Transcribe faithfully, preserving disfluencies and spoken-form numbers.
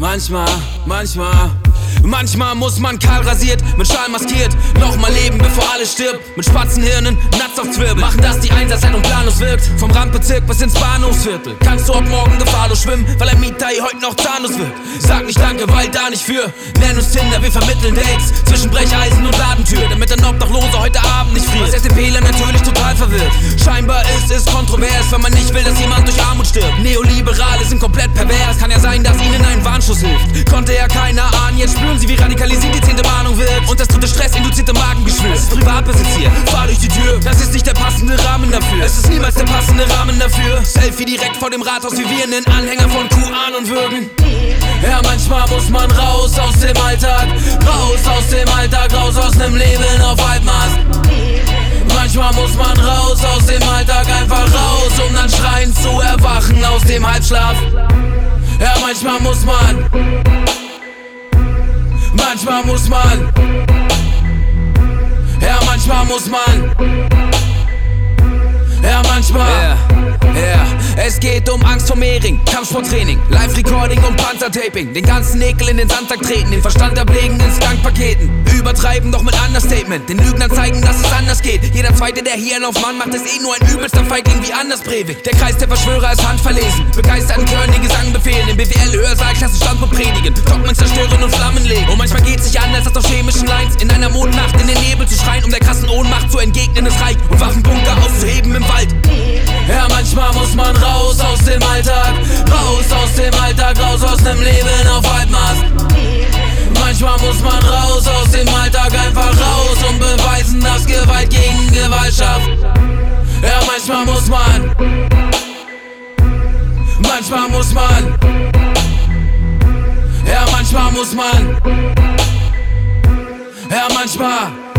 Manchmal, manchmal Manchmal muss man kahl rasiert, mit Schal maskiert, nochmal leben, bevor alles stirbt. Mit Spatzenhirnen, Nuts auf Zwirbel, machen, dass die Einsatzzeitung planlos wirkt. Vom Randbezirk bis ins Bahnhofsviertel kannst du ab morgen gefahrlos schwimmen, weil ein Mietai heute noch zahnlos wird. Sag nicht danke, weil da nicht für. Nenn uns Tinder, wir vermitteln Dates zwischen Brecheisen und Ladentür, damit ein Obdachloser heute Abend nicht friert. Was FDPler natürlich total verwirrt. Scheinbar ist es kontrovers, wenn man nicht will, dass jemand durch Armut stirbt. Neoliberale sind komplett pervers, kann ja sein, dass ihnen ein Warnschuss hilft. Konnte ja keiner ahnen, jetzt spüren sie, wie radikalisiert die zehnte Mahnung wird. Und das dritte Stress induzierte Magengeschwür. Es ist Privatbesitz hier, fahr durch die Tür. Das ist nicht der passende Rahmen dafür. Es ist niemals der passende Rahmen dafür. Selfie direkt vor dem Rathaus, wie wir einen Anhänger von Kuan und würgen. Ja, manchmal muss man raus aus dem Alltag, raus aus dem Alltag, raus aus nem Leben auf Halbmast. Manchmal muss man raus aus dem Alltag, einfach raus, um dann schreiend zu erwachen aus dem Halbschlaf. Ja, manchmal muss man Manchmal muss man, ja, manchmal muss man, ja, manchmal, yeah, yeah. Es geht um Angst vor Mehring, Kampfsporttraining, Live-Recording und Panzertaping. Den ganzen Ekel in den Sandsack treten, den Verstand ablegen in Skankpaketen. Übertreiben doch mit Understatement, den Lügnern zeigen, dass es anders geht. Jeder Zweite, der hier einen auf Mann macht, ist eh nur ein übelster Feigling wie Anders Breivik. Der Kreis der Verschwörer ist handverlesen, begeisterten Chören den Gesang befehlen. Im B W L-Hörsaal Klassenstandpunkt predigen, Dogmen zerstören und Flammen legen. Und manchmal geht's sich anders als auf chemischen Lines, in einer Mondnacht in den Nebel zu schreien, um der krassen Ohnmacht zu entgegnen. Es reicht, und Waffenbunker aufzuheben im Wald. Ja, manchmal muss man raus aus dem Alltag, raus aus dem Alltag, raus aus dem Leben auf Halbmast. Manchmal muss man raus aus dem Alltag, einfach raus und beweisen, dass Gewalt gegen Gewalt schafft. Ja, manchmal muss man, manchmal muss man, ja, manchmal muss man, ja, manchmal.